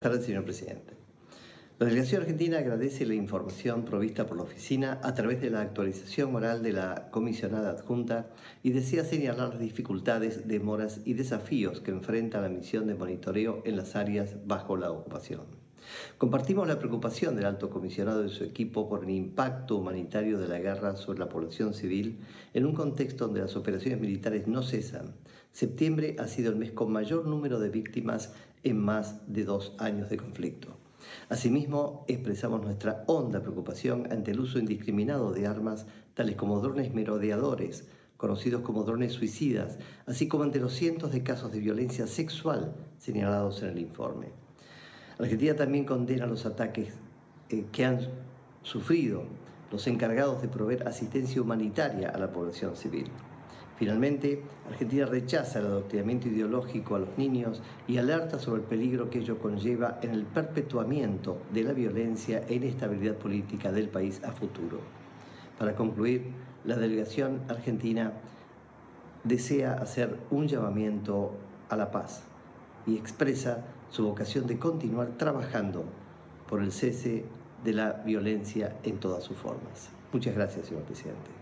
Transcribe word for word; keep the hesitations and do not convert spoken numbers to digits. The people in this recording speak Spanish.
Buenas tardes, señor presidente. La delegación argentina agradece la información provista por la oficina a través de la actualización oral de la comisionada adjunta y desea señalar las dificultades, demoras y desafíos que enfrenta la misión de monitoreo en las áreas bajo la ocupación. Compartimos la preocupación del alto comisionado y su equipo por el impacto humanitario de la guerra sobre la población civil en un contexto donde las operaciones militares no cesan. Septiembre ha sido el mes con mayor número de víctimas en más de dos años de conflicto. Asimismo, expresamos nuestra honda preocupación ante el uso indiscriminado de armas tales como drones merodeadores, conocidos como drones suicidas, así como ante los cientos de casos de violencia sexual señalados en el informe. Argentina también condena los ataques eh, que han sufrido los encargados de proveer asistencia humanitaria a la población civil. Finalmente, Argentina rechaza el adoctrinamiento ideológico a los niños y alerta sobre el peligro que ello conlleva en el perpetuamiento de la violencia e inestabilidad política del país a futuro. Para concluir, la delegación argentina desea hacer un llamamiento a la paz y expresa su vocación de continuar trabajando por el cese de la violencia en todas sus formas. Muchas gracias, señor presidente.